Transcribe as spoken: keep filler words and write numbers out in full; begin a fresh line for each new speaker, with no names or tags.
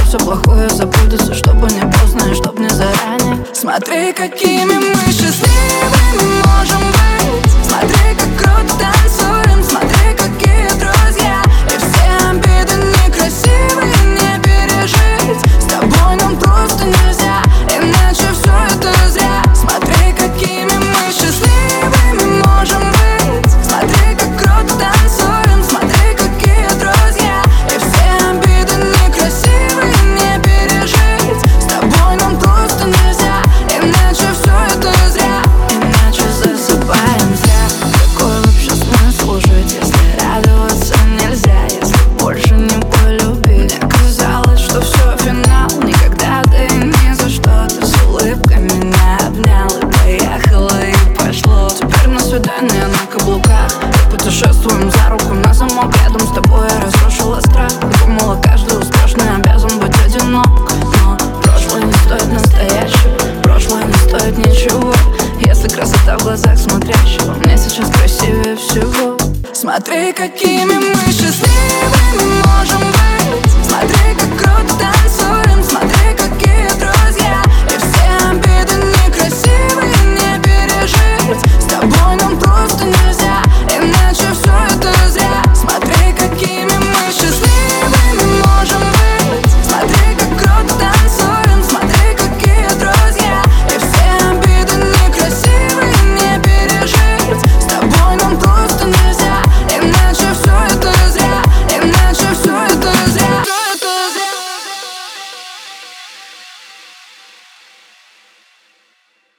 все плохое забудется, чтобы не поздно и чтоб не заранее. Смотри, какими мы счастливыми можем быть. Смотри, как круто танцуем, смотри, какие друзья. И все обиды некрасивые не пережить. С тобой нам просто нельзя, иначе все это зря. Смотри, какими мы счастливыми можем быть. Смотри, как круто танцуем, смотри, какие друзья. И все обиды некрасивые не пережить. С тобой нам просто нельзя, иначе все это зря. Иначе засыпаем зря. Какой вообще смысл жить, если радоваться нельзя, если больше не полюбить? Мне казалось, что все финал, никогда ты ни за что. Ты с улыбкой меня обнял и поехала, и пошло. Теперь на свидание на каблуках и путешествуем за руку на замок. Рядом с тобой я разрушила страх. Думала, каждый успешный обязан быть одинок. Но прошлое не стоит настоящего, прошлое не стоит ничего, если красота в глазах смотрящего мне сейчас красивее всего. Смотри, какими